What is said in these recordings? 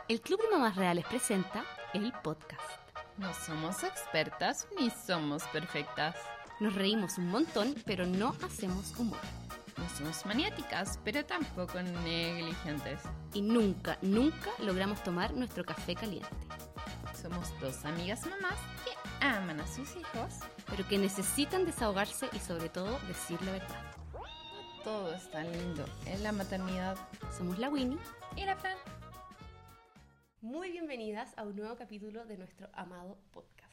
El Club de Mamás Reales presenta el podcast. No somos expertas ni somos perfectas. Nos reímos un montón, pero no hacemos humor. No somos maniáticas, pero tampoco negligentes. Y nunca logramos tomar nuestro café caliente. Somos dos amigas mamás que aman a sus hijos, pero que necesitan desahogarse y sobre todo decir la verdad. Todo es tan lindo en la maternidad. Somos la Winnie y la Fran. Muy bienvenidas a un nuevo capítulo de nuestro amado podcast.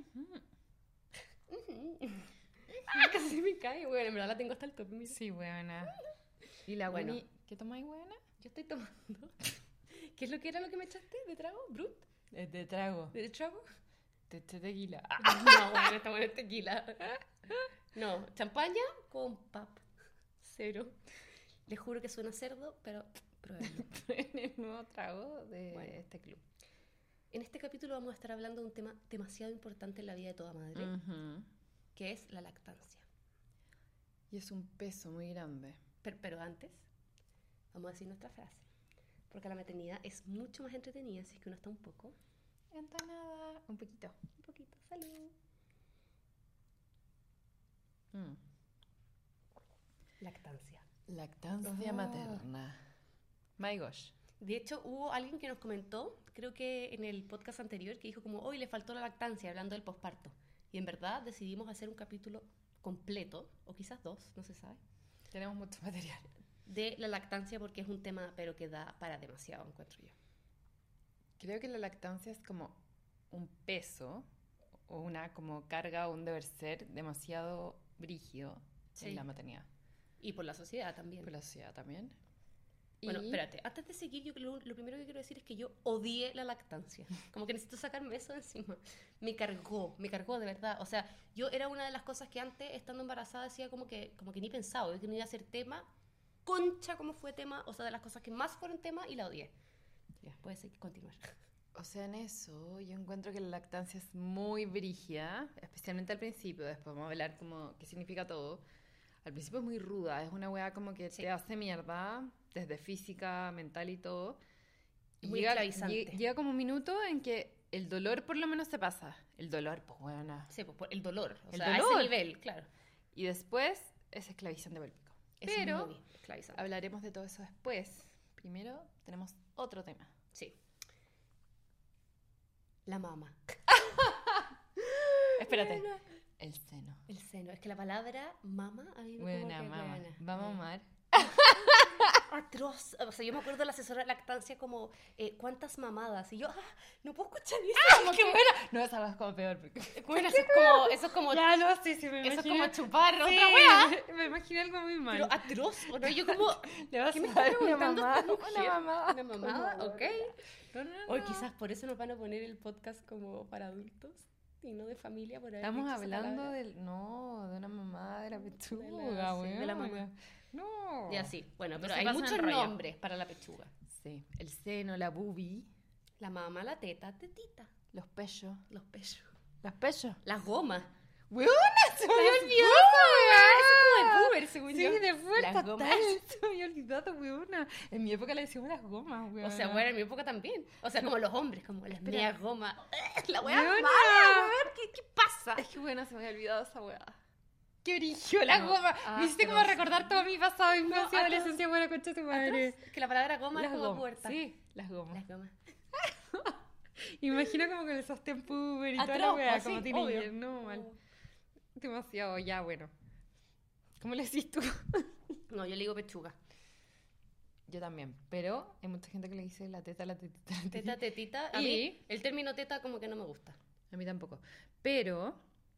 Casi se me cae, bueno, en verdad la tengo hasta el tope. Sí, buena. ¿Y la Bueno. Winnie qué tomáis, buena? Yo estoy tomando. ¿Qué es lo que era lo que me echaste? ¿De trago? ¿Brut? De trago. ¿De trago? De tequila. No, bueno, está bueno el tequila. No, champaña con pap. Cero. Les juro que suena cerdo, pero pruébenlo. En el nuevo trago de Bueno. este club. En este capítulo vamos a estar hablando de un tema demasiado importante en la vida de toda madre, que es la lactancia. Y es un peso muy grande. Pero antes, vamos a decir nuestra frase. Porque la maternidad es mucho más entretenida si es que uno está un poco. Entonada, un poquito. Un poquito, salud. Lactancia. Lactancia Oh. materna. My gosh. De hecho, hubo alguien que nos comentó, creo que en el podcast anterior, que dijo como, hoy le faltó la lactancia, hablando del posparto. Y en verdad decidimos hacer un capítulo completo, o quizás dos, no se sabe, Tenemos mucho material. de la lactancia porque es un tema, pero que da para demasiado, encuentro yo. Creo que la lactancia es como un peso o una como carga o un deber ser demasiado brígido Sí. en la maternidad. Y por la sociedad también. Por la sociedad también. Bueno, Y- espérate, antes de seguir, yo lo primero que quiero decir es que yo odié la lactancia. Como que necesito sacarme eso de encima. Me cargó de verdad. O sea, yo era una de las cosas que antes, estando embarazada, decía como que ni pensaba, que no iba a ser tema. Concha, como fue tema, o sea, de las cosas que más fueron tema y la odié. Ya, puedes seguir, continuar. O sea, en eso yo encuentro que la lactancia es muy brígida, especialmente al principio. Después vamos a hablar como qué significa todo. Al principio es muy ruda, es una weá como que Sí. te hace mierda, desde física, mental y todo. Y Muy esclavizante. llega como un minuto en que el dolor por lo menos se pasa. El dolor, pues bueno. Sí, pues por el dolor. O El sea, a dolor. ese nivel, claro. Y después es esclavizante por el pico. Es Pero muy esclavizante. hablaremos de todo eso después. Primero tenemos otro tema. Sí. La mama. Espérate. El seno. El seno. Es que la palabra mama a mí me Buena, como que, mamá. buena. Vamos a mamar. Atroz. O sea, yo me acuerdo de la asesora de lactancia como, ¿cuántas mamadas? Y yo, no puedo escuchar eso. Como ¡Qué que- buena! No, esa es como peor. Porque... Bueno, eso es como, Ya, no, sí, me eso es imagino. como chupar Sí, otra wea. me imagino algo muy mal. Pero atroz, ¿o no? Yo como, Le vas ¿qué me a está dar una preguntando mamada. esta mujer? Una mamada. Una mamada, Como- ok. No, no, Hoy no. quizás por eso nos van a poner el podcast como para adultos y no de familia. Por haber Estamos dicho esa hablando palabra. del... No, de una mamada de la pechuga, sí, de la mamá. No. Y así, bueno, No pero se hay pasen muchos rollo. nombres para la pechuga. Sí. El seno, la boobie, La mama, la teta, tetita, los pechos. los pechos, ¿Los pechos? las gomas. ¡Weona! Se me había Las olvidado, Eso es como de boomer, según Sí, yo. de fuerza Las gomas. tal. Se me había olvidado, weona. En mi época le decíamos las gomas, weona. O sea, bueno, en mi época también. O sea, como los hombres, como las Espera. medias gomas. La wea Weona. mala, weón. ¿Qué pasa? Es que bueno, se me había olvidado esa weá. ¡Qué brillo la No, goma! Me hiciste como atroz. recordar todo mi pasado, infancia, atroz. adolescencia, buena concha de tu madre. Atroz. Que la palabra goma es Las como gomas. puerta. Sí, las gomas. Las gomas. Imagino como con el sostén puber y toda la Atroz, weá, pues, como sí, teenager. obvio. No, mal. Demasiado, ya, bueno. ¿Cómo le decís tú? No, yo le digo pechuga. Yo también, pero hay mucha gente que le dice la teta, la tetita, la Teta, tetita. A Y- mí, el término teta como que no me gusta. A mí tampoco. Pero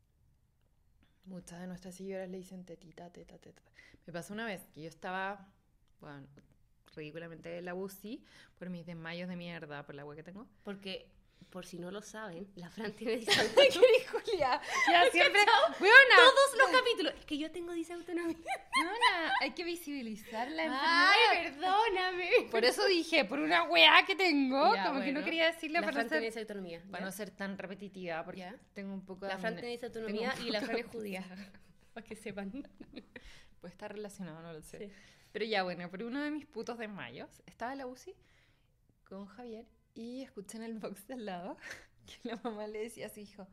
muchas de nuestras seguidoras le dicen tetita, teta, teta. Me pasó una vez que yo estaba, bueno, ridículamente en la UCI por mis desmayos de mierda, por la agua que tengo. Porque, por si no lo saben, la Fran tiene ¿Qué disautonomía. Julia? Ya siempre. ¿Cachao? ¡Weona! Todos los capítulos. Es que yo tengo disautonomía. Weona, hay que visibilizar la Ay, enfermedad. perdóname. Por eso dije, por una weá que tengo, Ya, como que no bueno. quería decirle La para Fran no tiene ser, disautonomía. para ¿ya? no ser tan repetitiva, porque Ya. tengo un poco La Fran amne- tiene tengo disautonomía un y la poco Fran de es judía. Para que sepan. Puede estar relacionado, no lo sé. Sí. Pero ya, bueno, por uno de mis putos desmayos, estaba en la UCI con Javier Y escuché en el box de al lado que la mamá le decía a su hijo,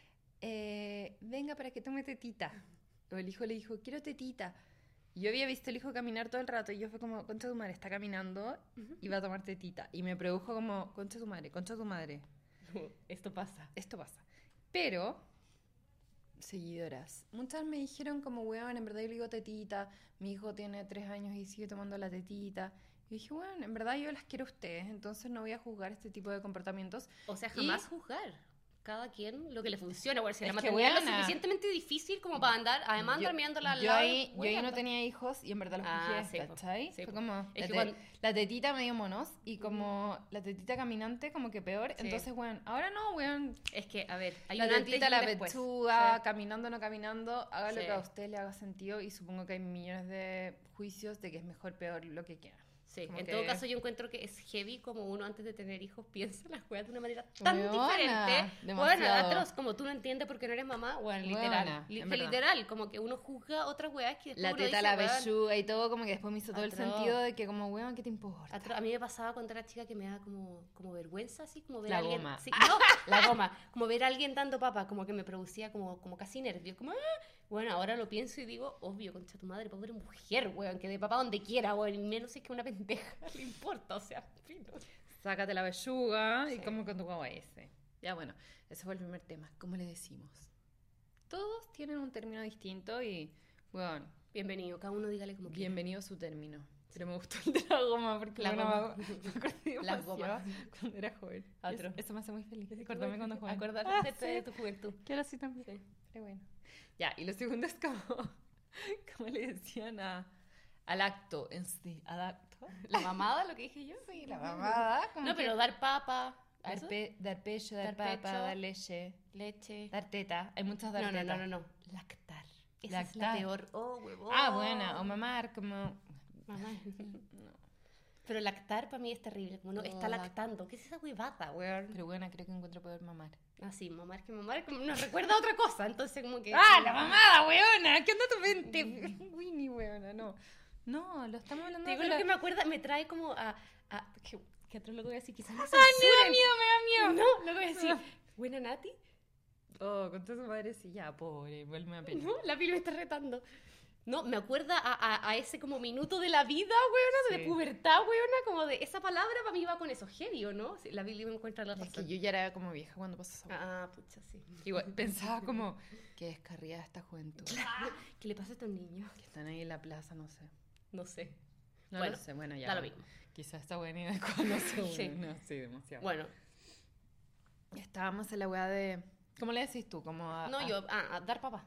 venga para que tome tetita. O el hijo le dijo, quiero tetita. Y yo había visto al hijo caminar todo el rato y yo fue como, concha tu madre, está caminando y va a tomar tetita. Y me produjo como, concha tu madre, concha tu madre. Esto pasa. Esto pasa. Pero, seguidoras, muchas me dijeron como, weón, en verdad yo le digo tetita, mi hijo tiene 3 años y sigue tomando la tetita. Y dije, bueno, en verdad yo las quiero a ustedes, entonces no voy a juzgar este tipo de comportamientos. O sea, jamás juzgar. Cada quien lo que le funciona. Bueno, si la Es que, maternidad es lo weona, suficientemente difícil como para andar, además andar mirándola al yo lado. ahí weona, no tenía hijos y en verdad los juzgué, sí, po. ¿cachai? Sí, Fue po. como, Es que cuando- la tetita medio monos y como la tetita caminante como que peor. Sí. Entonces, weón, ahora no, weón. Es que, a ver, hay La un antes y tetita, un la después. pechuga, Sí. caminando o no caminando, haga lo Sí. que a usted le haga sentido y supongo que hay millones de juicios de que es mejor, peor, lo que quiera. Sí, Como en que- todo caso yo encuentro que es heavy como uno antes de tener hijos piensa las weas de una manera tan Weona, diferente. Bueno, demasiado. atroz, como tú no entiendes porque no eres mamá, bueno, literal. Weona, en Que verdad. literal, como que uno juzga otras weas que después La uno teta, dice, la weón, pechuga y todo, como que después me hizo todo el Atroz. sentido de que como, weón, ¿qué te importa? A mí me pasaba cuando era chica que me daba como vergüenza, así como ver La a alguien. goma. Sí, no, la goma. Como ver a alguien dando papa, como que me producía como casi nervios. Como, bueno, ahora lo pienso y digo, obvio, concha tu madre, pobre mujer, weón, que de papá donde quiera, weón, y menos es que una pendeja le importa, o sea, fino. Sácate la pechuga y Sí. como con tu guagua ese. Ya bueno, ese fue el primer tema. ¿Cómo le decimos? Todos tienen un término distinto y, bueno, Bienvenido, cada uno dígale como quiera. bienvenido a su término. Pero me gustó el de la goma porque La bueno, goma. me acordé Las demasiado gomas. cuando era joven. Otro. Eso me hace muy feliz. Acordarme cuando joven. Acordarte sí. de tu juventud. Quiero así también. Sí. Pero bueno. Ya, y lo segundo es como, como le decían al acto en sí, al acto. ¿La mamada, lo que dije yo? Sí, la mamada. como No, que pero dar papa, ¿a dar, eso? dar pecho, dar, Dar papa, pecho. dar leche, Leche. dar teta. Hay muchos dar No, teta. no. Lactar. Esa es la Lactar. peor. Oh, huevón. Ah, buena. O mamar, como... Mamá. No. Pero lactar para mí es terrible. Como no, está No, lactando. ¿Qué es esa huevata, weón? Pero buena, creo que encuentro poder mamar. Ah, sí, mamar, que mamar como nos recuerda a otra cosa. Entonces, como que. ¡Ah, la mamada, weona! ¿Qué onda tu mente? Winnie, weona, no. No, lo estamos hablando Te digo de lo la... que me acuerda, me trae como a. ¿Qué otro lo que voy a decir? Quizás me ¡Ay, me da censuren. miedo, me da miedo! No, lo que voy a decir. ¿Buena Nati? Oh, con toda su madre, sí, ya, pobre, vuelve a pena. No, la piel me está retando. No, me acuerda a ese como minuto de la vida, weona, de Sí. pubertad, weona, como de esa palabra para mí va con eso, heavy, ¿o no? Sí, la Billy me encuentra la Es razón. que yo ya era como vieja cuando pasó esa Ah, pucha, sí. Igual, pensaba como, qué descarriada esta juventud. ¿Qué le pasa a estos niños? Que están ahí en la plaza, no sé. No sé. No Bueno, lo sé, bueno, ya. da lo mismo. Quizás está buena idea no sé, Sí. no, sí, demasiado. Bueno, Estábamos en la weá de... ¿Cómo le decís tú? Como a... no, yo, a dar papá.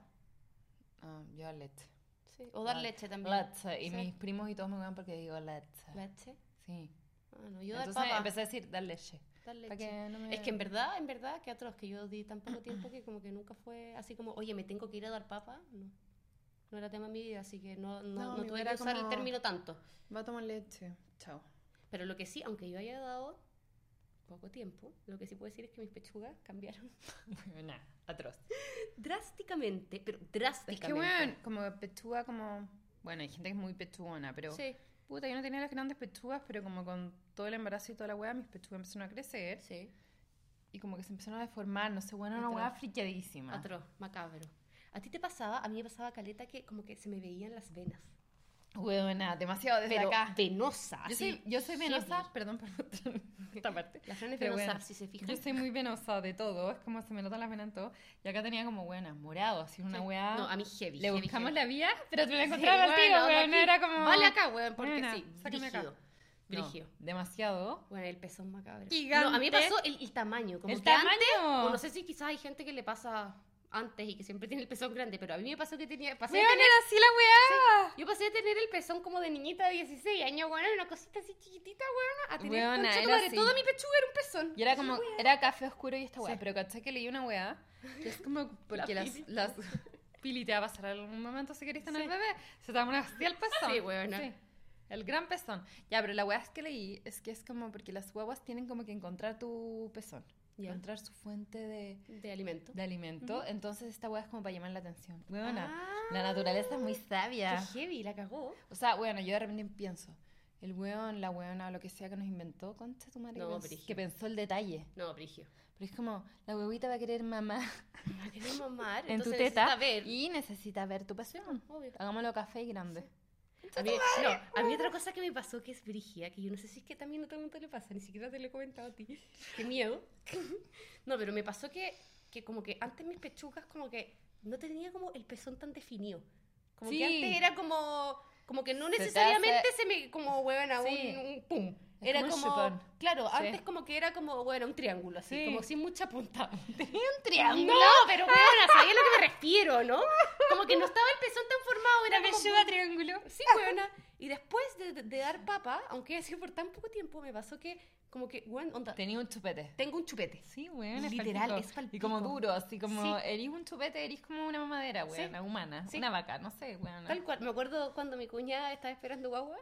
yo a leche. Sí. O dar La- leche también. Leche. Y Sí. mis primos y todos me van porque digo leche. ¿Leche? Sí. Ah, no, yo Entonces dar papá. empecé a decir dar leche. Dar leche. Para que no me... Es que en verdad, que atroz, que yo di tan poco tiempo que como que nunca fue así como, oye, me tengo que ir a dar papa. No. No era tema en mi vida, así que no No, mi tuve era que usar como- el término tanto. Va a tomar leche. Chao. Pero lo que sí, aunque yo haya dado poco tiempo, lo que sí puedo decir es que mis pechugas cambiaron Nah, atroz. drásticamente, pero Es drásticamente. que, bueno, como pechuga, como... Bueno, hay gente que es muy pechugona, pero... Sí, Puta, yo no tenía las grandes pechugas, pero como con todo el embarazo y toda la weá, mis pechugas empezaron a crecer. sí. Y como que se empezaron a deformar, no sé, bueno, una Atroz. weá friqueadísima. Atroz, macabro. ¿A ti te pasaba? A mí me pasaba caleta que como que se me veían las venas. Weona, demasiado desde Pero acá. venosa. Yo así, soy venosa, heavy. perdón por esta parte. La Fran es Pero venosa, bueno, si se fijan. Yo soy muy venosa de todo, es como se me notan las venas en todo. Y acá tenía como, buena, morado, así una Sí. weá. No, a mí heavy. Le heavy, buscamos heavy. la vía, pero te la Sí, encontraba al bueno, tiro, de weón. aquí. Era como. Vale acá, weón, porque Buena, sí, sácame acá. brígido. No, Brígido. demasiado. Bueno, el pezón macabro. Gigante. No, a mí me pasó el tamaño. Como El que antes, tamaño. o no sé si quizás hay gente que le pasa antes y que siempre tiene el pezón grande, pero a mí me pasó que pasé de Weón, tener, era así la weá. yo pasé de tener el pezón como de niñita de 16 años, bueno, una cosita así chiquitita, weón, a tener Weona, concha tu era madre, así. toda mi pechuga era un pezón. Y era como, era café oscuro y esta weá. Sí. Pero caché que leí una weá, que es como porque La las, Pili. las Pili te va a pasar algún momento si querés tener Sí. bebé. Se te va a poner así el pezón. Sí, weona. Sí. El gran pezón. Ya, pero la weá es que leí es que es como porque las guaguas tienen como que encontrar tu pezón. Ya. Encontrar su fuente De alimento. de alimento. Entonces esta weá es como para llamar la atención. Weona, Ah. la naturaleza es muy Qué sabia. heavy, la cagó. O sea, bueno, yo de repente pienso, el weón, la weona o lo que sea que nos inventó, concha tu madre, No, que brígido. que pensó el detalle. No, brigio. Pero es como, la huevita va a querer mamá ¿Va a querer mamar? en tu Entonces teta necesita ver. y necesita ver tu pasión. Obvio. Hagámoslo café y grande. A mí, no, a mí otra cosa que me pasó que es brigia, que yo no sé si es que también a todo el mundo le pasa, ni siquiera te lo he comentado a ti. Qué miedo. No, pero me pasó que como que antes mis pechugas como que no tenía como el pezón tan definido. Como Sí. que antes era como que no Se te necesariamente hace- se me como huevona Sí. un pum. Es Era como un como, chupón. claro, Sí. antes como que era como, bueno, un triángulo así, Sí. como sin mucha punta. Tenía un triángulo. No, pero huevona, ¿sabías a lo que me refiero, no? Como que no estaba el pezón tan formado, era La como... pechuga triángulo. Sí, weona. Y después de dar papa, aunque haya sido por tan poco tiempo, me pasó que, como que, weón, onda, Tenía un chupete. tengo un chupete. Sí, weón, Literal, palpico. es palpico. Y como duro, así como, Sí. erís un chupete, erís como una mamadera, Sí. weón, una humana, Sí. una vaca, no sé, weón. Tal cual. Me acuerdo cuando mi cuñada estaba esperando guagua,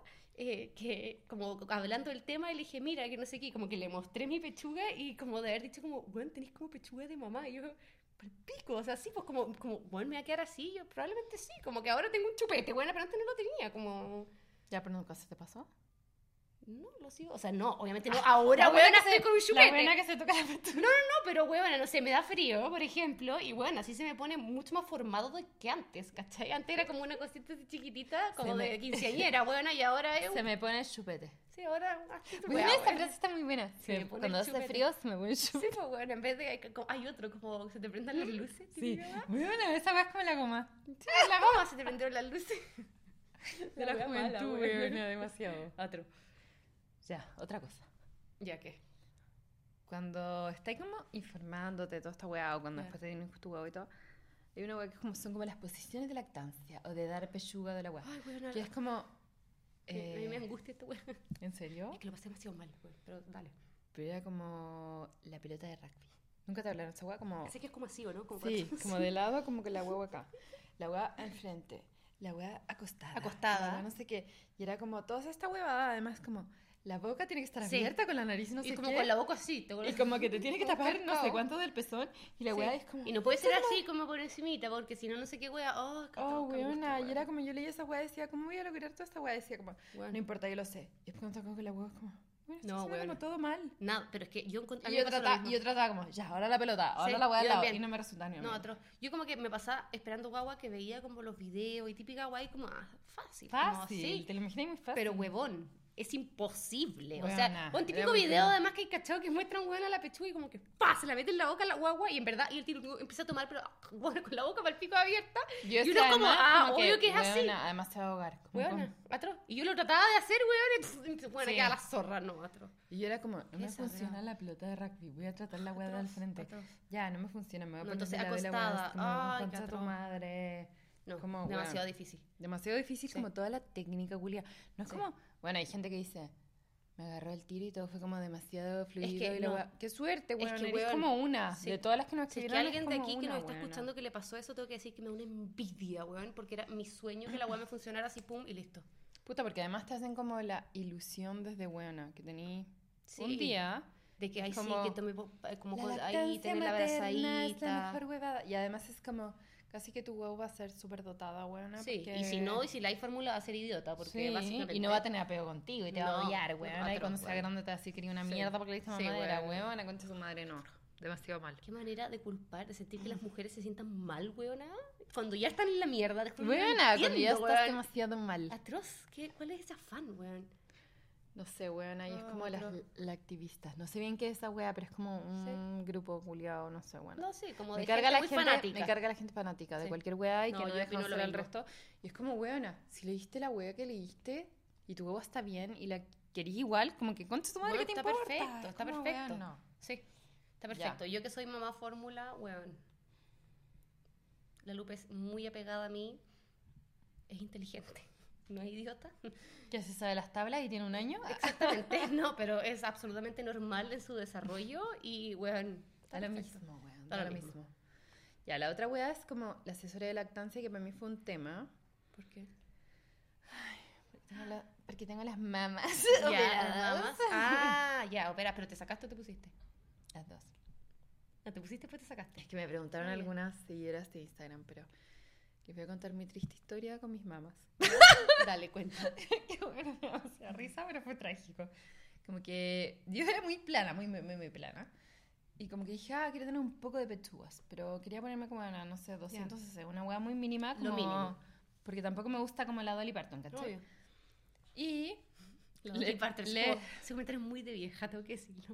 que como hablando del tema, y le dije, mira, que no sé qué, como que le mostré mi pechuga y como de haber dicho como, weón, tenés como pechuga de mamá. Y yo, palpico, o sea, sí, pues como, weón, me va a quedar así. Yo probablemente sí, como que ahora tengo un chupete, bueno, pero antes no lo tenía, como... Ya, pero nunca se te pasó. No, lo sigo. O sea, no, obviamente no. Ahora, La buena weona, que estoy se- con un chupete. La buena que se toca la pechuga. No, pero huevona, no sé, me da frío, por ejemplo, y bueno, así se me pone mucho más formado que antes, ¿cachai? Antes era como una cosita así chiquitita, como Se me- de quinceañera, huevona, y ahora es... Se me pone el chupete. Sí, ahora... así tu Bueno, wea, esa wea. frase está muy buena. Se me pone Cuando el hace chupete. frío se me pone el Sí, chupete. pues bueno, en vez de... Hay otro, como se te prendan las luces. Sí, típica, wea. muy buena, esa weá es como la goma. Sí, la mamá se te prendieron las luces. De la wea mala, juventud, wea. weona, demasiado. Otro. Ya, otra cosa. ¿Ya qué? Cuando estáis como informándote de toda esta weá o cuando Ya. después te tienes tu huevo y todo, hay una weá que son como las posiciones de lactancia o de dar pechuga de la weá. Ay, weona. Que es como... A mí me eh, angustia esta wea. ¿En serio? Es que lo pasé demasiado mal, weón, pero dale. Pero era como la pelota de rugby. ¿Nunca te hablaron de esa weá? Como... Sé que es como así, ¿o no? Como Sí, cuando- como de lado, como que la hueá acá. La hueá al frente. La hueá acostada. Acostada. La hueá no sé qué. Y era como toda esta huevada, además como la boca tiene que estar Sí. abierta con la nariz y no Y sé como qué. con la boca así. Y como que te tiene que Como tapar no sé pescado. cuánto del pezón. Y la Sí. hueá es como... Y no puede ser así como por encimita, porque si no, no sé qué wea. Oh, qué Oh, atroz, qué weona. angustia, Y era como yo leía esa hueá y decía, ¿cómo voy a lograr toda esta hueá? Decía como, Weón. no importa, yo lo sé. Y después cuando tocó con la hueá es como, bueno, esto No, suena weona. como todo mal. Nada, pero es que yo encontré. Y yo trataba como, ya, ahora la pelota, ahora Sí, la hueá al yo lado. también. Y no me resulta ni No, una. atroz. Yo como que me pasaba esperando guagua que veía como los videos y típica guay como fácil. Como Fácil, así. te lo imaginé muy fácil. Pero huevón, es imposible. O Weona, sea, un era típico muy video duro. además que hay cachado que muestran weón a la pechuga y como que ¡pa! Se la mete en la boca a la guagua y en verdad, y el tiro empieza a tomar, pero bueno, con la boca para el pico abierta. Yo Y sé, uno como, además, ah, como obvio que es así. weona, además se va a ahogar. como Weona, atroz. Y yo lo trataba de hacer, weón, y bueno, Sí. queda la zorra, no, atroz. Y yo era como, no me Esa funciona wea. la pelota de rugby, voy a tratar la weá de al Atroz, frente. atroz. Ya, no me funciona, me voy a No, poner entonces de la vela, acostada. weá, es como, Ay, qué concha tu atroz. madre. No, Como, demasiado weón. difícil. Demasiado difícil Sí. como toda la técnica, Julia. No es Sí. como, bueno, hay gente que dice, me agarró el tiro y todo fue como demasiado fluido. que y la no. weá. Qué suerte, weón, que, eres weón, como una. sí. De todas las que nos Si es que escribieron, alguien de como aquí que una, nos está weona. escuchando que le pasó eso, tengo que decir que me da una envidia, weón, porque era mi sueño que la weá me funcionara así, pum, y listo. Puta, porque además te hacen como la ilusión desde buena, que tení Sí. un día... De que ahí como- sí, que tome como La con- ahí lactancia tener la materna es la abrazadita. mejor huevada. Y además es como, casi que tu huevo va a ser súper dotada, buena. Sí, y si no, y si la hay fórmula va a ser idiota, porque Sí, básicamente... y no va a tener apego contigo y te va a No, odiar, no, weón. Y atroz, cuando sea weón. grande te va a decir que eres una Sí. mierda porque le diste Sí, mamadera, weón. weón. Concha su madre, no. Demasiado mal. Qué manera de culpar, de sentir que las mujeres se sientan mal, weona. Cuando ya están en la mierda, después no Buena, cuando ya entiendo, estás weón. demasiado mal. Atroz, ¿cuál es ese afán, weón? No sé, weón, ahí es como las atroz. activistas. No sé bien qué es esa wea, pero es como un grupo culiado, no sé, bueno. No sé, como Me de carga, gente la muy gente, fanática. me carga la gente fanática de Sí. cualquier wea y No, que no yo deja opino lo hacer al mismo. resto. Y es como, weona, si leíste la wea que leíste y tu huevo está bien y la querís igual, como que concha tu madre, Weón, ¿qué te está importa? perfecto, Es está como, perfecto. weón, no. Sí, está perfecto. Yo que soy mamá fórmula, weón. La Lupe es muy apegada a mí. Es inteligente. No es idiota. Ya se sabe las tablas y tiene un año. Exactamente, no, pero es absolutamente normal en su desarrollo y, weón, está Da lo perfecto. mismo, weón. Da Da lo lo mismo. Ya, la otra wea es como la asesoría de lactancia, que para mí fue un tema. ¿Por qué? Porque tengo las mamas. Ya, operadas. nada más. Ah, ya, opera, pero ¿te sacaste o te pusiste? Las dos. No, te pusiste, después te sacaste. Es que me preguntaron Ah, ya. algunas seguidoras de Instagram, pero Les voy a contar mi triste historia con mis mamás. Dale, cuenta. Qué bueno, me da demasiada risa, pero fue trágico. Como que yo era muy plana, muy plana. Y como que dije, quiero tener un poco de pechugas. Pero quería ponerme como, no sé, 200 cc. Una hueá muy mínima. Como, Lo mínimo. Porque tampoco me gusta como la Dolly Parton, ¿cachai? Obvio. Y La Le- Dolly Parton, le- ese comentario es muy de vieja, tengo que decirlo.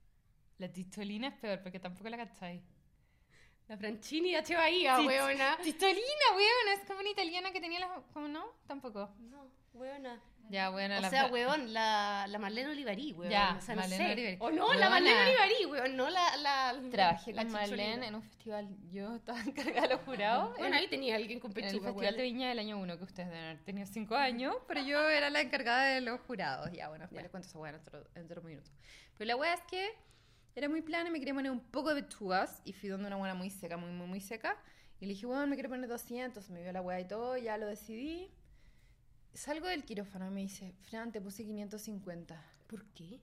la Tistolina es peor, porque tampoco la cachai. La Franchini de H. Bahía, Sí, weona. Tistolina, weona, es como una italiana que tenía las... ¿Cómo no? Tampoco. No, weona. Ya, bueno, O sea, weón, la Marlene Olivarí, weón. Ya, o sea, Marlene no sé. Olivarí. O no, Weona. la Marlene Olivarí, weón, no la Trabajé la con chicholina. Marlene en un festival. Yo estaba encargada de los jurados. Bueno, ahí tenía alguien con En el pechuga, Festival de weón. Viña del año 1, que ustedes deben haber tenido 5 años, pero yo era la encargada de los jurados. Ya, bueno, después Ya. les cuento esa hueá en otro minuto. Pero la hueá es que era muy plana y me quería poner un poco de pechugas y fui donde una hueá muy seca, muy seca. Y le dije, bueno, me quiero poner 200, me vio la hueá y todo, ya lo decidí. Salgo del quirófano y me dice, Fran, te puse 550. ¿Por qué?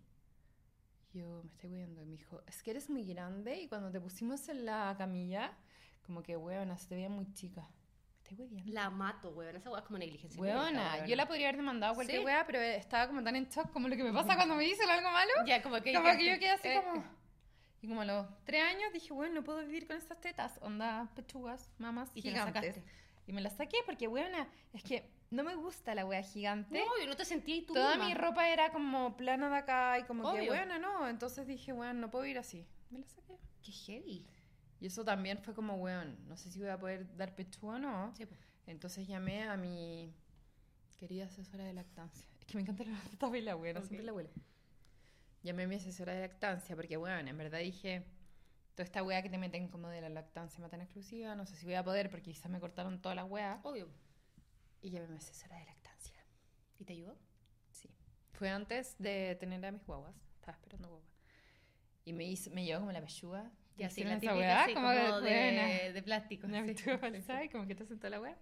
Yo me estoy cuidando y me dijo, es que eres muy grande y cuando te pusimos en la camilla, como que, huevona, se te veía muy chica. Me estoy cuidando. La mato, weón. Esa weá es como negligencia. médica, Huevona, weón. yo la podría haber demandado a cualquier Sí. wea, pero estaba como tan en shock como lo que me pasa cuando me dicen algo malo. Ya, como que... Como que yo quedé así como... Y como a los 3 años dije, bueno, no puedo vivir con estas tetas, onda, pechugas, mamas, Y te la gigantes. sacaste. Y me las saqué porque, huevona, es que no me gusta la wea gigante. No, yo no te sentí tú Toda misma. mi ropa era como plana de acá y como que, Obvio. bueno, no. Entonces dije, bueno, no puedo ir así. Me la saqué. Qué heavy. Y eso también fue como, weón, no sé si voy a poder dar pechuga o no. Sí, po. Entonces llamé a mi querida asesora de lactancia. Es que me encanta la abuela, weón, Ok. siempre la abuela. Llamé a mi asesora de lactancia porque, weón, en verdad dije, toda esta wea que te meten como de la lactancia más tan exclusiva, no sé si voy a poder porque quizás me cortaron todas las weas. Obvio. Y llamé a mi asesora de lactancia. ¿Y te ayudó? Sí. Fue antes de tener a mis guaguas. Estaba esperando guagua. Y me llevó como la pechuga. Ya, sí, ¿Hicieron la esa típica, weá? sí, Como como buena. de plástico. Una sí. pechuga falsa y como que te hacen toda la weá.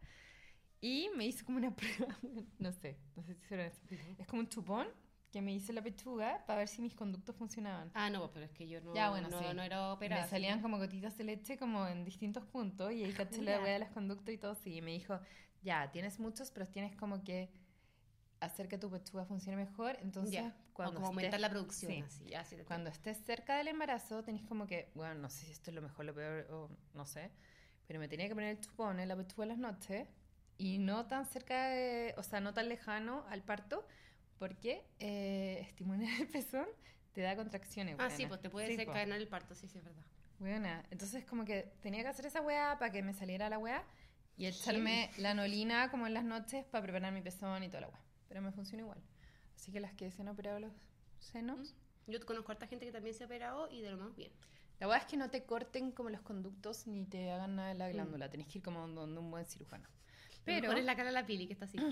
Y me hizo como una prueba. No sé si hicieron eso. Es como un chupón que me hice la pechuga para ver si mis conductos funcionaban. Ah, no, pero es que yo no, Ya, bueno, no, sí. no era operada. Me salían como gotitas de leche como en distintos puntos y ahí caché la Jura. weá de los conductos y todo. Sí, y me dijo, ya, tienes muchos, pero tienes como que hacer que tu pechuga funcione mejor. Entonces, Ya, cuando o como aumentar estés- la producción. sí. Así, ya, sí te Cuando estés cerca del embarazo, tenés como que, bueno, no sé si esto es lo mejor, lo peor, o no sé, pero me tenía que poner el chupón en la pechuga en las noches y no tan cerca de, o sea, no tan lejano al parto, porque estimular el pezón te da contracciones. Ah, buena. sí, pues te puede Sí, po. desencadenar el parto, sí, sí, es verdad. Buena. Entonces, como que tenía que hacer esa weá para que me saliera la weá y echarme la anolina como en las noches para preparar mi pezón y toda la weá. Pero me funciona igual. Así que las que se han operado los senos. Yo conozco a harta gente que también se ha operado y de lo más bien. La verdad es que no te corten como los conductos ni te hagan nada de la glándula. Tenés que ir como donde un buen cirujano. Pero Pero pones la cara a la Pili, que está así.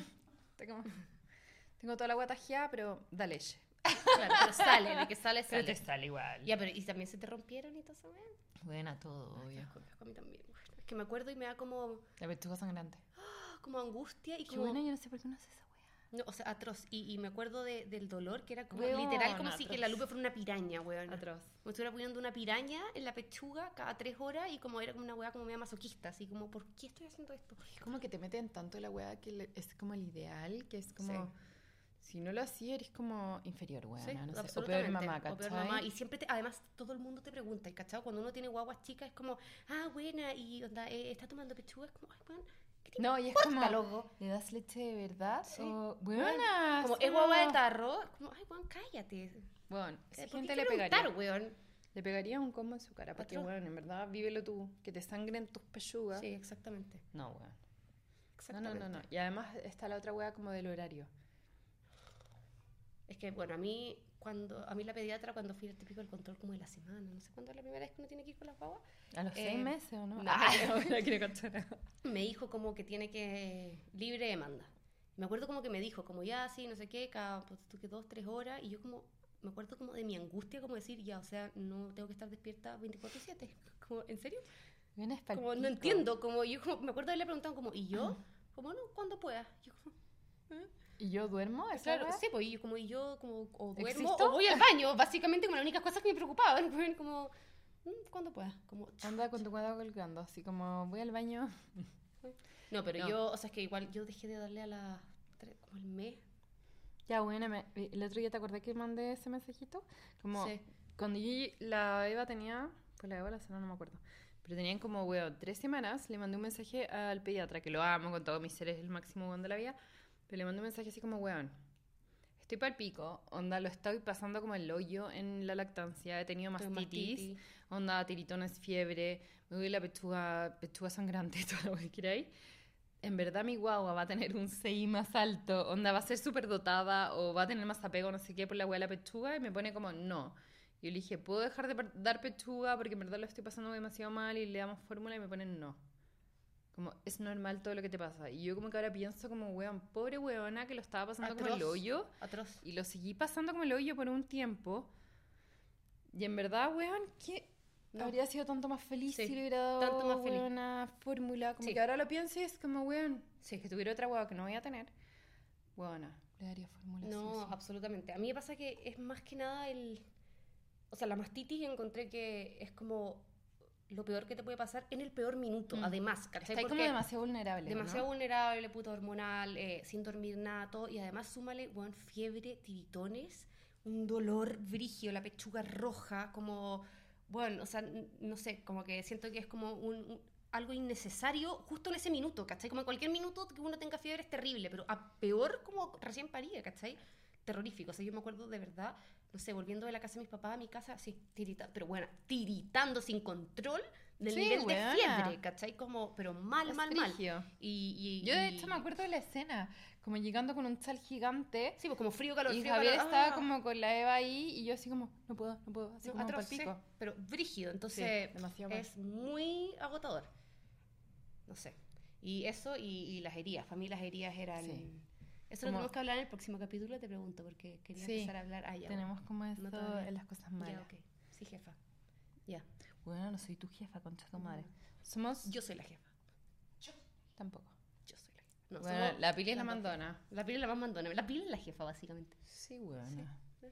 tengo toda la guata tajeada, pero da leche. Claro, pero sale, de que sale, Pero sale. te sale igual. Ya, pero ¿y también se te rompieron y todo eso? Buena todo, obvio. A mí también. Es que me acuerdo y me da como La pechuga sangrante. angustia y Qué como... buena, yo no sé por qué uno hace esa weá. No, o sea, atroz. Y me acuerdo del dolor, que era como Weón, literal como si atroz. que la Lupe fuera una piraña, weón. Atroz. Me estuviera poniendo una piraña en la pechuga cada 3 horas y como era como una weá como media masoquista, así como, ¿por qué estoy haciendo esto? Es como que te meten tanto la weá que es como el ideal, que es como... Sí. Si no lo hacías, eres como inferior, weá. Sí, no sé. O absolutamente. peor mamá, O peor ¿cachai? mamá. Y siempre, además, todo el mundo te pregunta, ¿y cachado? Cuando uno tiene guaguas chicas es como, buena, y onda, ¿está tomando pechuga? Es como, ay, weón, ¿qué te No, y es importa, como... loco? ¿Le das leche de verdad? Sí. O, buena. Como, es guagua de tarro, es como, ay, weón, cállate. Bueno, ¿Por esa qué gente le preguntar, pegaría. weón? Le pegaría un combo en su cara, porque, Atroz. bueno, en verdad, vívelo tú, que te sangren tus pechugas. Sí, exactamente. No, weón. No, Exactamente. no. Y además está la otra weá como del horario. Es que, bueno, a mí la pediatra, cuando fui al típico el control como de la semana, no sé cuándo es la primera vez que uno tiene que ir con las guaguas, ¿A los 6 meses o no? no. No quiero contar. me dijo como que tiene que libre demanda. Me acuerdo como que me dijo, como ya, sí, no sé qué, cada pues, tú que 2, 3 horas, y yo como, me acuerdo como de mi angustia, como decir, ya, o sea, no tengo que estar despierta 24/7. Como, ¿en serio? Vienes pa'l Como, no pico. entiendo, como yo, como, me acuerdo de haberle preguntado como, ¿y yo? Como, no, cuando pueda. Yo como, ¿Y yo duermo? ¿Esa claro, weá? sí, pues y como, y yo como, o duermo, ¿Existo? o voy al baño, básicamente como las únicas cosas que me preocupaban, como, cuando pueda, como, Anda con tu cuadro colgando, así como voy al baño. No, pero No. yo, o sea, es que igual yo dejé de darle a las 3, como el mes. Ya, bueno, el otro día te acordé que mandé ese mensajito. Como Sí. cuando la Eva tenía, pues la Eva o la Sara, no me acuerdo. Pero tenían como, weón, 3 semanas. Le mandé un mensaje al pediatra, que lo amo con todos mis seres, el máximo weón de la vida. Pero le mandé un mensaje así como, weón, estoy pa'l pico. Onda, lo estoy pasando como el hoyo en la lactancia. He tenido Tuve mastitis. Onda, tiritones, fiebre. Me duele la pechuga sangrante, todo lo que queráis. En verdad mi guagua va a tener un CI más alto, onda va a ser súper dotada o va a tener más apego, no sé qué, por la hueá de la pechuga, y me pone como, no. Yo le dije, ¿puedo dejar de dar pechuga porque en verdad lo estoy pasando demasiado mal y le damos fórmula? Y me ponen, no. Como, es normal todo lo que te pasa. Y yo como que ahora pienso como, weón, pobre weona que lo estaba pasando como el hoyo. Atroz. Y lo seguí pasando como el hoyo por un tiempo. Y en verdad, weón, ¿qué? No. Habría sido tanto más feliz Sí, si le hubiera dado tanto más feliz. una fórmula. Como Sí. que ahora lo pienso y es como, weón, si es que tuviera otra hueá que no voy a tener, weona, le daría fórmula. No, sí o sí. absolutamente. A mí me pasa que es más que nada o sea, la mastitis encontré que es como lo peor que te puede pasar en el peor minuto, además, ¿cachai? Está como Porque demasiado vulnerable, demasiado ¿no? vulnerable, puta hormonal, sin dormir nada, todo. Y además súmale, bueno, fiebre, tiritones, un dolor brígido, la pechuga roja, como, bueno, o sea, no sé, como que siento que es como algo innecesario justo en ese minuto, ¿cachai? Como en cualquier minuto que uno tenga fiebre es terrible, pero a peor como recién parida, ¿cachai? Terrorífico. O sea, yo me acuerdo de verdad, no sé, volviendo de la casa de mis papás a mi casa, sí, pero bueno, tiritando sin control del Sí, nivel weona. de fiebre, ¿cachai? Como, pero mal, Es mal. brígido. Yo de hecho me acuerdo de la escena, como llegando con un chal gigante. Sí, pues como frío, calor, Y frío, Javier calor. estaba como con la Eva ahí y yo así como, no puedo, así No, como atroz, pal pico. sí, pero brígido, entonces Sí, demasiado mal. es muy agotador. No sé. Y eso y las heridas, para mí las heridas eran... Sí. Eso lo Como- tenemos que hablar en el próximo capítulo, te pregunto, porque quería Sí, empezar a hablar... Ah, ya, Tenemos como eso todavía. en las cosas malas. Ya, ok. Sí, jefa. Ya. Bueno, no soy tu jefa, concha tu madre. Somos... Yo soy la jefa. Tampoco. Yo soy la jefa. No, Bueno, somos la Pili es la las dos mandona. jefas. La Pili es la más mandona. La Pili es la jefa, básicamente. Sí, bueno.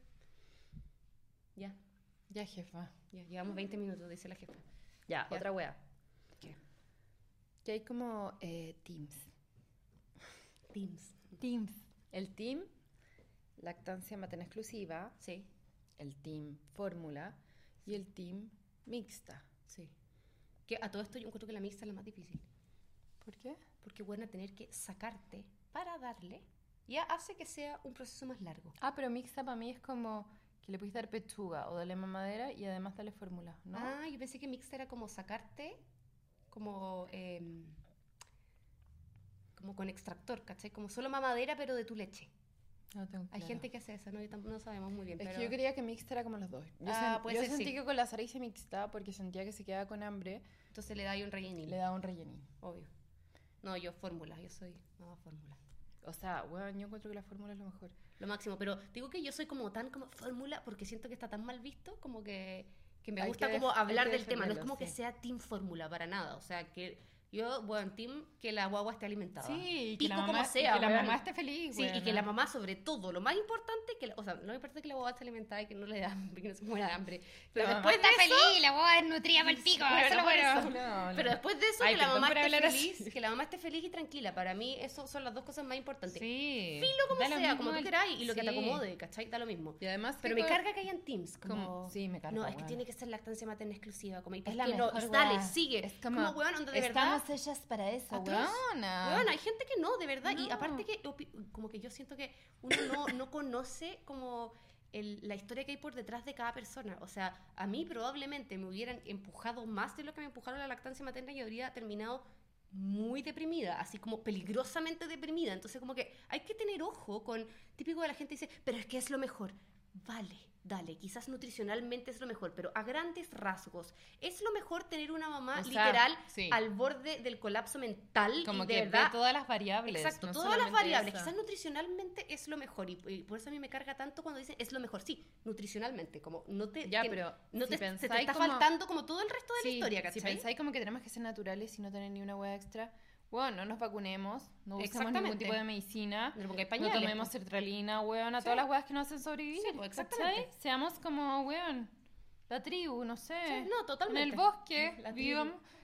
Ya. Ya, jefa. Ya, llevamos 20 minutos, dice la jefa. Ya, Ya. otra wea. ¿Qué? Que hay como Teams. Teams. Teams. El team lactancia materna exclusiva, Sí, el team fórmula y el team mixta. sí. Que a todo esto yo encuentro que la mixta es la más difícil. ¿Por qué? Porque bueno, tener que sacarte para darle ya hace que sea un proceso más largo. Ah, pero mixta para mí es como que le puedes dar pechuga o darle mamadera y además darle fórmula, ¿no? Ah, yo pensé que mixta era como sacarte como como con extractor, ¿cachai? Como solo mamadera pero de tu leche. No tengo Hay claro. gente que hace eso, ¿no? No sabemos muy bien, Es pero... que yo creía que mixta era como los dos. Yo, Puede yo ser, sentí sí. que con la Sara hice mixta porque sentía que se quedaba con hambre, Entonces le da ahí un rellenín, le daba un rellenín. obvio. No, yo fórmula, yo soy mamá fórmula. O sea, bueno, yo encuentro que la fórmula es lo mejor. Lo máximo, pero digo que yo soy como tan como fórmula porque siento que está tan mal visto como que me Hay gusta que como hay hablar que del tema, no es defenderlo, como que sí. sea team fórmula para nada, o sea que yo, bueno, team que la guagua esté alimentada. Sí, Pico que la mamá, como sea, que la weón. mamá esté feliz, Sí, y que weona. la mamá sobre todo, lo más importante o sea, lo más importante es que la guagua esté alimentada y que no le da hambre, que no se muera de hambre. Pero La después mamá de eso, feliz, la hueá es nutrida para el pico, bueno, eso es lo por bueno. eso. No, no. Pero después de eso, Ay, que la perdón mamá por esté hablar feliz, así. que la mamá esté feliz y tranquila. Para mí, eso son las dos cosas más importantes. Sí. Filo como Da lo sea, mismo como tú el- queráis y lo que te sí. acomode, ¿cachai? Da lo mismo. Y además Pero que me co- carga que hayan teams, como... Sí, me carga, No, es que weona. tiene que ser lactancia materna exclusiva, como, ¿y por Es la qué no? mejor, Y dale, weá. sigue. Es como, weón, onda de verdad... estamos hechas para eso, Atroz. weona. Bueno, hay gente que no, de verdad. Y No. aparte que, como que yo siento que uno no conoce como la historia que hay por detrás de cada persona. O sea, a mí probablemente me hubieran empujado más de lo que me empujaron la lactancia materna y habría terminado muy deprimida, así como peligrosamente deprimida. Entonces como que hay que tener ojo con, típico de la gente dice, pero es que es lo mejor. Vale, dale, quizás nutricionalmente es lo mejor, pero a grandes rasgos, ¿es lo mejor tener una mamá O sea, literal sí. al borde del colapso mental? Como y de que verdad, ve todas las variables. exacto, no todas las solamente variables. esa. Quizás nutricionalmente es lo mejor y por eso a mí me carga tanto cuando dicen es lo mejor. Sí, nutricionalmente, como no te, Ya, que pero no si te, se te pensáis está como- faltando como todo el resto de la Sí, historia, si ¿cachai? pensáis como que tenemos que ser naturales y no tener ni una hueá extra, bueno, no nos vacunemos, no usemos Exactamente. ningún tipo de medicina, No le pongáis no pañales, tomemos po. sertralina, weón, a Sí. todas las weas que nos hacen sobrevivir. Sí, pues, exactamente. ¿cachai? Seamos como, weón, la tribu, no sé. Sí, no, totalmente. En el bosque, La tribu. vivamos,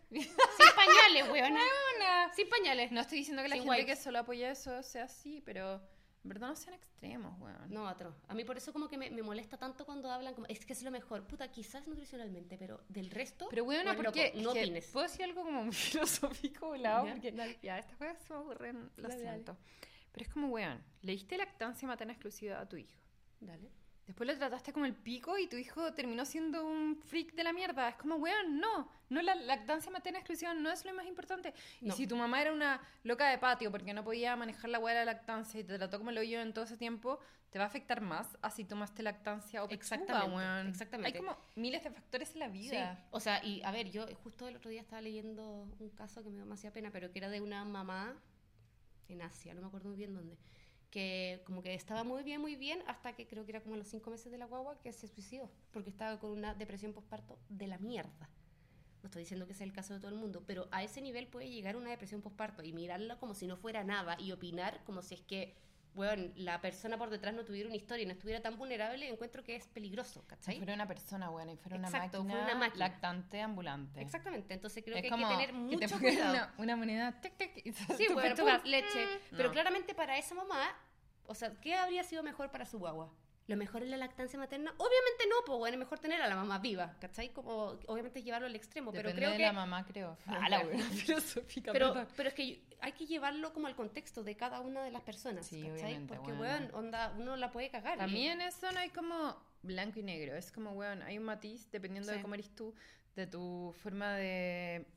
Sin pañales, weona. Weona. Sin pañales. No estoy diciendo que la Sin gente wipes. que solo apoya eso sea así, pero en verdad no sean extremos, weón. No, atroz. A mí por eso como que me molesta tanto cuando hablan como, es que es lo mejor. Puta, quizás nutricionalmente, pero del resto... Pero weona, bueno, porque loco, no es que opines. puedo decir algo como muy filosófico, volado, Ya, porque dale. ya, estas cosas se me ocurren, lo Dale, dale. siento. Pero es como, weón, le diste lactancia materna exclusiva a tu hijo. Dale. Después lo trataste como el pico y tu hijo terminó siendo un freak de la mierda. Es como, weón, no la lactancia materna exclusiva no es lo más importante. Y No. si tu mamá era una loca de patio porque no podía manejar la hueá de la lactancia y te trató como el hoyo en todo ese tiempo, te va a afectar más a si tomaste lactancia o pechuga, Exactamente, weón. exactamente. Hay como miles de factores en la Sí, vida. o sea, y a ver, yo justo el otro día estaba leyendo un caso que me dio demasiada pena, pero que era de una mamá en Asia, no me acuerdo muy bien dónde, que como que estaba muy bien, hasta que creo que era como a los 5 meses de la guagua que se suicidó, porque estaba con una depresión postparto de la mierda. No estoy diciendo que sea el caso de todo el mundo, pero a ese nivel puede llegar una depresión postparto y mirarla como si no fuera nada y opinar como si es que, bueno, la persona por detrás no tuviera una historia y no estuviera tan vulnerable, encuentro que es peligroso, Si ¿cachai? fuera una persona, weón, y fuera Exacto, una, fue una máquina. lactante ambulante. Exactamente, entonces creo Es que hay como que tener que te mucho pongan cuidado. una moneda, tic, tic, y Sí, tu bueno, pechuga, leche. Pero No. claramente para esa mamá, o sea, ¿qué habría sido mejor para su guagua? ¿Lo mejor es la lactancia materna? Obviamente no, pues bueno, es mejor tener a la mamá viva, ¿cachai? Como, obviamente llevarlo al extremo, Depende pero creo de que... la mamá, creo. Ah, la claro. weón filosófica, Pero, perdón. pero es que hay que llevarlo como al contexto de cada una de las personas, Sí, ¿cachai? obviamente, Porque, bueno. weón, onda, uno la puede cagar. También eso no hay como blanco y negro. Es como, weón, hay un matiz dependiendo Sí. de cómo eres tú, de tu forma de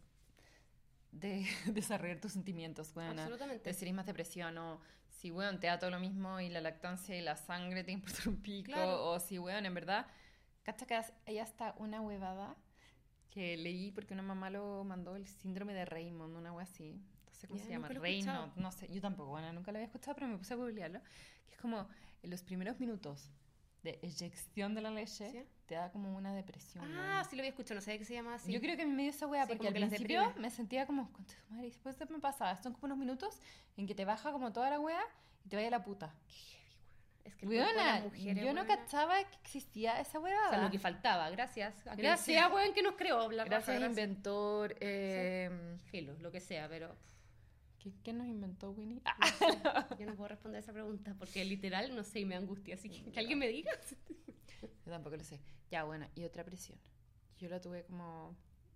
desarrollar tus sentimientos, weón. Absolutamente. De si eres más depresión o si, weón, te da todo lo mismo y la lactancia y la sangre te importa un pico. Claro. O si, weón, en verdad, cacha que hay hasta una huevada que leí porque una mamá lo mandó, el síndrome de Raymond, una wea así. No sé cómo Ya, se llama, nunca lo he Raynaud, escuchado. no sé, yo tampoco, bueno, nunca lo había escuchado, pero me puse a googlearlo. Que es como en los primeros minutos de eyección de la leche, ¿Sí? te da como una depresión. Ah, weón. sí lo había escuchado, no sabía que se llama así. Yo creo que me dio esa wea Sí, porque como al que las principio deprime. me sentía como, concha tu madre, y después me pasaba, son como unos minutos en que te baja como toda la wea y te vaya a la puta. Es que el cuerpo de las Weona, mujeres, yo no weona, cachaba que existía esa wea. o sea, lo que faltaba, gracias. A quien Gracias. sea, weón, que nos creó. La raja, Gracias, inventor. Filo, lo que sea, pero ¿Qué nos inventó Winnie? yo no puedo responder a esa pregunta porque literal no sé y me angustia. Así que alguien me diga. Yo tampoco lo sé. Ya, bueno, y otra presión. Yo la tuve como...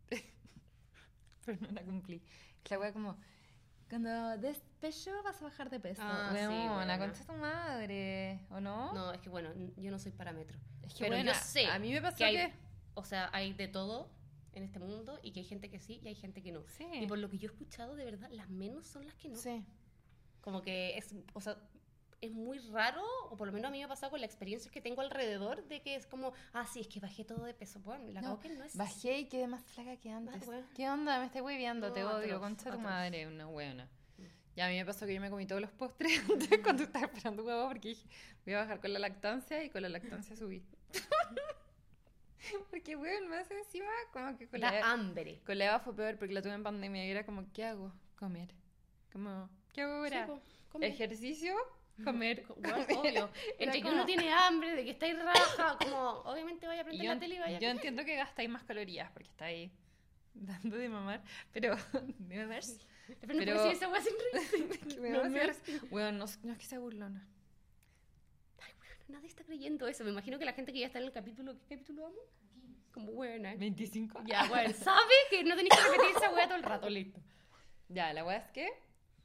Pero no la cumplí. Es la wea como... Cuando des pecho vas a bajar de peso. Ah, sí, Weona, weona. concha tu madre. ¿O no? No, es que bueno, yo no soy parámetro. Es que pero weona, yo sé a mí me pasó que hay, que... o sea, hay de todo en este mundo y que hay gente que sí y hay gente que no. Sí. Y por lo que yo he escuchado, de verdad, las menos son las que no. Sí. Como que es, o sea, es muy raro, o por lo menos a mí me ha pasado con la experiencia que tengo alrededor de que es como, ah, sí, es que bajé todo de peso. Bueno, la No, cago que no es Bajé y quedé más flaca que antes. Ah, weón. ¿Qué onda? Me estoy hueviando, No, te odio, atroz, concha tu atroz. madre, una buena. Ya a mí me pasó que yo me comí todos los postres antes cuando estaba esperando huevo porque dije, voy a bajar con la lactancia y con la lactancia subí. Porque, weón, más encima como que con Da la, hambre. con la Eva fue peor porque la tuve en pandemia y era como, ¿qué hago? Comer. Como, ¿qué hago ahora? Sí, po, come. Ejercicio, comer. Bueno, comer. obvio. Era Entre que como- uno tiene hambre, de que estáis raja, como obviamente vaya a Y prender yo, la tele y vaya a yo comer. entiendo que gastáis más calorías porque estáis dando de mamar, pero de mamar. Pero no pero- puedo decir esa weá sin reírse. Me No va a me hacer- Weón, no es que sea burlona. Ay, bueno, nadie está creyendo eso. Me imagino que la gente que ya está en el capítulo, ¿qué capítulo vamos? Como buena. 25. Ya, bueno, sabe que no tenéis que repetir esa weá todo el rato, listo. Ya, la weá es que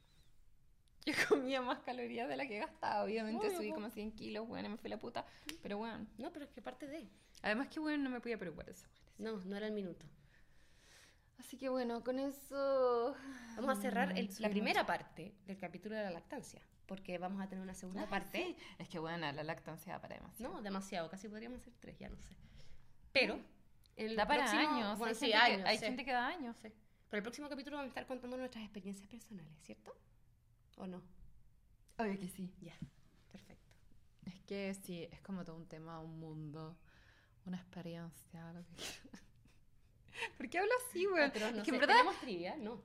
yo comía más calorías de la que gastaba. Obviamente Obvio, subí po. como 100 kilos, weón, y me fui la puta. Pero weón. No, pero es que parte de. Además que weón, no me podía preocupar de eso. No, no era el minuto. Así que bueno, con eso... Vamos a cerrar la subí primera parte del capítulo de la lactancia. Porque vamos a tener una segunda mucho. parte. Sí. Es que bueno, la lactancia da para demasiado. No, demasiado. Casi podríamos hacer 3, ya no sé. Pero, en el Da para próximo... años. Bueno, hay sí, gente años. que, hay sí. gente que da años. Sí. Pero el próximo capítulo vamos a estar contando nuestras experiencias personales, ¿cierto? ¿O no? Obvio que sí. Ya, perfecto. Es que sí, es como todo un tema, un mundo, una experiencia, lo que quieras. ¿Por qué hablo así, weón? Pero no es que sé, en verdad... ¿tenemos trivia? No.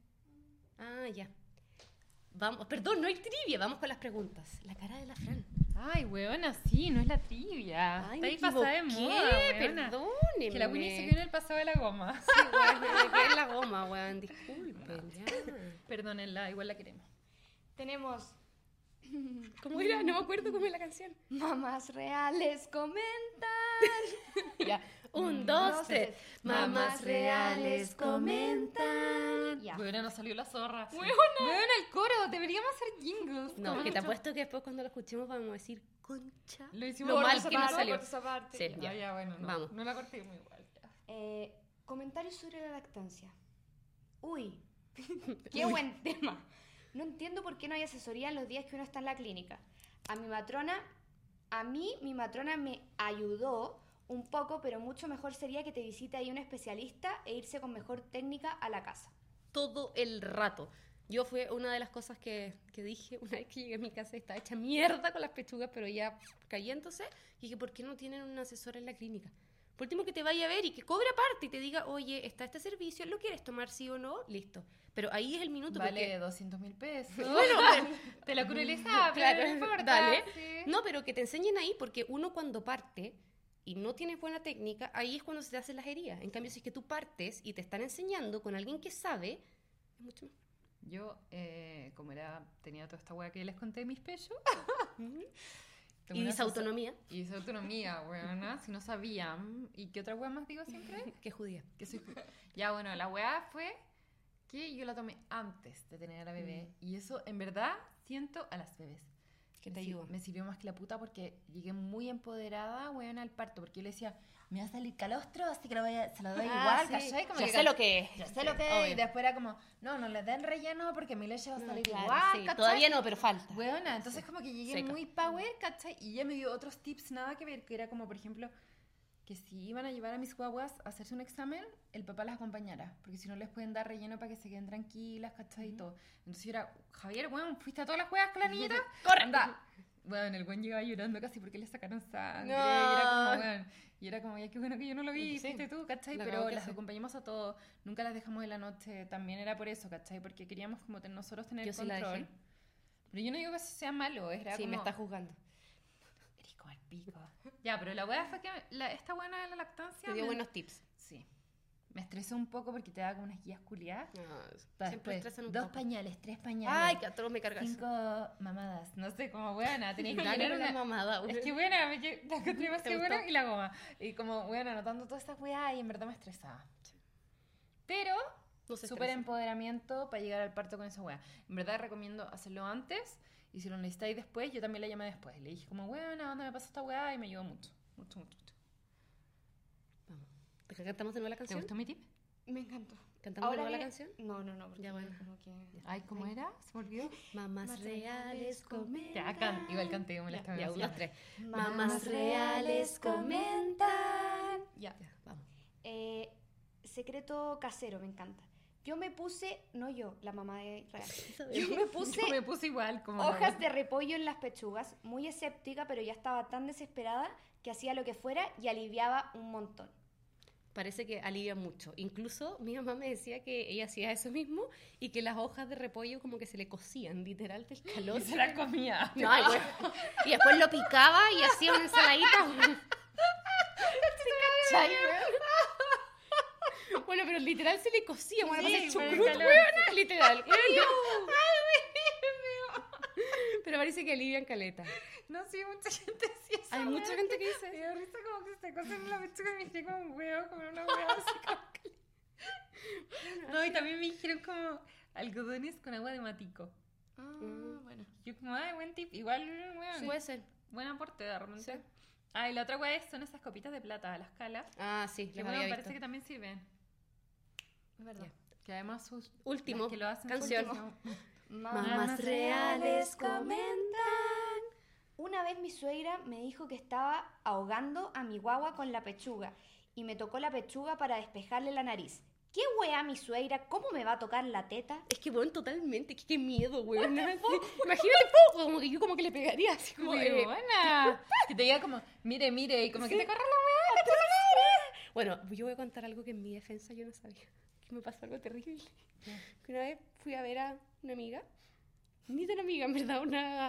Ah, ya. Vamos, perdón, no hay trivia. Vamos con las preguntas. La cara de la Fran. Ay, weona, sí, no es la trivia. Ay, Está me ahí pasada de equivoqué, moda, weona. perdónenme. Que la Winnie se quedó en el pasado de la goma. Sí, weón, me quedé en la goma, weón. Disculpen, ya. Perdónenla, igual la queremos. Tenemos ¿Cómo era? No me acuerdo cómo es la canción. mamás reales comentan. Ya. 1, 2, 3. Mamás reales comentan. Ya. Weona, nos salió la zorra. Weona, el coro. Deberíamos hacer jingles. No, como que te nuestro- apuesto que después cuando lo escuchemos vamos a decir, concha. Lo hicimos Lo por mal esa que nos parte, salió. por esa parte. Sí, Ya, ya, bueno, no. Vamos. No la corté muy igual. Ya. Comentarios sobre la lactancia. Uy, qué buen tema. No entiendo por qué no hay asesoría en los días que uno está en la clínica. A mí mi matrona me ayudó un poco, pero mucho mejor sería que te visite ahí un especialista e irse con mejor técnica a la casa. Todo el rato. Yo fue una de las cosas que dije una vez que llegué a mi casa y estaba hecha mierda con las pechugas, pero ya cayéndose. Y dije, ¿por qué no tienen un asesor en la clínica? Por último, que te vaya a ver y que cobre aparte y te diga, oye, está este servicio, ¿lo quieres tomar sí o no? Listo. Pero ahí es el minuto. Vale 200.000 pesos. Bueno, te lo cruelizaba, claro, pero no importa. dale. Sí. No, pero que te enseñen ahí, porque uno cuando parte y no tienes buena técnica, ahí es cuando se te hacen las heridas. En cambio, si es que tú partes y te están enseñando con alguien que sabe, es mucho mejor. Yo, como tenía toda esta weá que les conté de mis pechos. Y esa autonomía, Y esa autonomía, weona, si no sabían. ¿Y qué otra weá más digo siempre? que es judía. Que soy ya, bueno, la weá fue que yo la tomé antes de tener a la bebé. Y eso, en verdad, siento a las bebés. Que te ayuda. Me sirvió más que la puta porque llegué muy empoderada, weona, al parto. Porque yo le decía, me va a salir calostro, así que se lo doy igual, sí. ¿cachai? Como Ya que sé lo que es. ya sé lo que Obvio. es. Y después era como, no le den relleno porque mi leche va a salir Claro, igual, sí. ¿cachai? Todavía no, pero falta. Buena, entonces como que llegué Seca. muy power, ¿cachai? Y ella me dio otros tips nada que ver, que era como, por ejemplo, que si iban a llevar a mis guaguas a hacerse un examen, el papá las acompañara, porque si no les pueden dar relleno para que se queden tranquilas, ¿cachai? Y todo. Entonces yo era, Javier, bueno, fuiste a todas las juegas con la niñita, ¡Corre! anda. Bueno, el buen llegaba llorando casi porque le sacaron sangre. No. Y era como, ya qué bueno que yo no lo vi, Sí. fuiste tú, ¿cachai? La Pero cagó que las sí. acompañamos a todos, nunca las dejamos en la noche, también era por eso, ¿cachai? Porque queríamos como nosotros tener Yo sí la control. dejé. Pero yo no digo que eso sea malo, era Sí, como... me está juzgando. Eres como el pico. Ya, pero la weá fue que esta buena de la lactancia... Te dio me- buenos tips. Sí. Me estresó un poco porque te da como unas guías culiadas. Siempre Después, estresan un 2 poco. pañales, 3 pañales. Ay, que a todos me cargas. 5 mamadas. No sé, como buena. Tenéis que Dale llenar con la una... mamada, Es que buena, la encontré ¿Te demasiado gustó? buena y la goma. Y como, bueno, anotando todas estas weas y en verdad me estresaba. Pero, No se súper estresen. empoderamiento para llegar al parto con esa wea. En verdad recomiendo hacerlo antes y si lo necesitáis después, yo también la llamé después. Le dije como, bueno, ¿dónde me pasó esta wea? Y me ayudó mucho. Mucho, mucho, mucho. Vamos. ¿Te cantamos de nuevo la ¿Te canción? gustó mi tip? Me encantó. ¿Cantamos de nuevo la que- canción? No, porque Ya, bueno. como que... Ay, ¿cómo era? ¿Se me olvidó? Mamás Más reales reales comentan. Ya, igual canté como la estaba Ya, 1, haciendo. 2, 3. Mamás reales comentan. Ya, vamos. Secreto casero, me encanta. Yo me puse, no yo, la mamá de Real. Yo me puse Yo me puse igual como... hojas de repollo en las pechugas, muy escéptica, pero ya estaba tan desesperada que hacía lo que fuera y aliviaba un montón. Parece que alivia mucho. Incluso mi mamá me decía que ella hacía eso mismo y que las hojas de repollo como que se le cocían, literal, del calor. Y se la comía. No, ay, güey. Y después lo picaba y hacía una ensaladita. ¿Cachai, güey? Bueno, pero literal se le cocía, bueno, Sí, para hacer por el chucrut, calor, weona, literal. Pero parece que alivian caleta. No, sí, mucha gente sí esa Hay wea. mucha gente que Me dice. dio risa como que se cosen en la pechuga y me dije como un huevo, como una hueá así como que... No, y también me dijeron como algodones con agua de matico. Bueno. Yo como, ay, buen tip. Igual, bueno, Puede ser. buen aporte de repente. Sí. Ah, y la otra hueá son esas copitas de plata, las calas. Ah, sí, Que las bueno, había parece visto. que también sirven. Es verdad. Ya. Que además sus... Último, las que lo hacen canción. son- Mamás reales comentan. Una vez mi suegra me dijo que estaba ahogando a mi guagua con la pechuga y me tocó la pechuga para despejarle la nariz. ¿Qué wea mi suegra? ¿Cómo me va a tocar la teta? Es que, bueno, totalmente. Es que qué miedo, güey. Imagínate, como que yo como que le pegaría así como... Buena. Que te diga como, mire, mire, y como que te corra la Bueno, yo voy a contar algo que en mi defensa yo no sabía. Que me pasó algo terrible. Que una vez fui a ver a una amiga. Ni tan amiga, en verdad,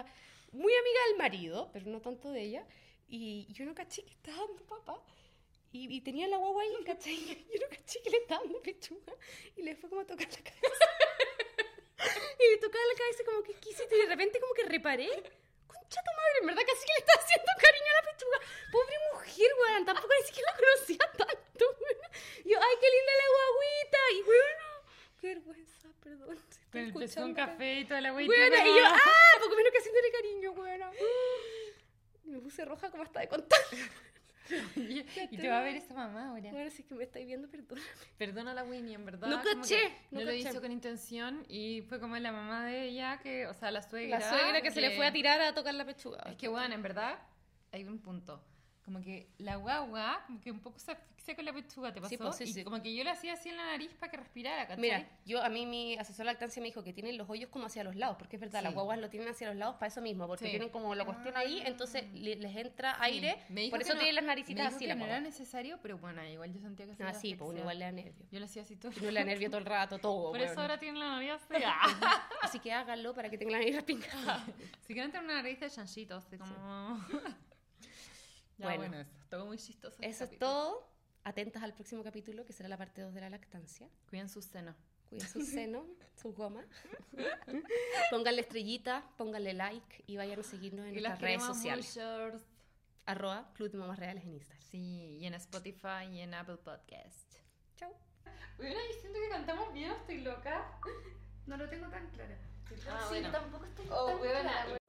muy amiga del marido, pero no tanto de ella, y yo no caché que estaba dando papá. Y tenía la guagua ahí, ¿cachai? Yo no caché que le estaba dando pechuga y le fue como a tocar la cabeza. Y me tocaba la cabeza como que quisiste y de repente como que reparé. Concha tu madre, en verdad casi que le estaba haciendo cariño a la pechuga. Pobre mujer, weón, tampoco ni siquiera la conocía tanto, weón. Y yo, ay, qué linda la guaguita. Y bueno, qué vergüenza, perdón. Si Con estoy el pezón escuchando. café y toda la güey. Weona, y yo, poco menos que haciéndole cariño, weona. Me puse roja como hasta de contar. Y te va a ver esa mamá ahora. Bueno, si es que me estáis viendo, perdón. Perdona a la Winnie, en verdad. No como caché, que no No lo caché. hizo con intención y fue como la mamá de ella, que, o sea, la suegra. La suegra que se le fue a tirar a tocar la pechuga. Es que, bueno, en verdad, hay un punto. Como que la guagua, como que un poco se asfixia con la pechuga, ¿te pasó? Sí, pues, sí, y sí. como que yo le hacía así en la nariz para que respirara, ¿cachai? Mira, a mí mi asesor de lactancia me dijo que tienen los hoyos como hacia los lados, porque es verdad, Sí. las guaguas lo tienen hacia los lados para eso mismo, porque Sí. tienen como la cuestión ahí, entonces les entra Sí. aire, Me dijo por que eso no- tienen las me naricitas dijo así que la no era guagua. necesario, pero bueno, igual yo sentía que se Ah, iba sí, pues asfixiar. igual le da nervio. Yo le hacía así todo. No le da nervio todo el rato, todo. Por eso weón. ahora tienen la nariz así. Así que háganlo para que tengan la nariz respingada. Si quieren tener una nariz de chanchito, así como... Ya, Bueno. bueno, eso. Todo muy chistoso. este Eso es capítulo. todo. Atentas al próximo capítulo, que será la parte 2 de la lactancia. Cuiden sus senos. Cuiden sus senos, sus gomas. Pónganle estrellita, pónganle like y vayan a seguirnos en Y las nuestras redes queremos sociales. mucho. @Club de Mamás Reales en Instagram. Sí, y en Spotify y en Apple Podcast. Chau. Bueno, yo siento que cantamos bien, estoy loca. No lo tengo tan claro. Ah, bueno. tampoco estoy Oh, weona,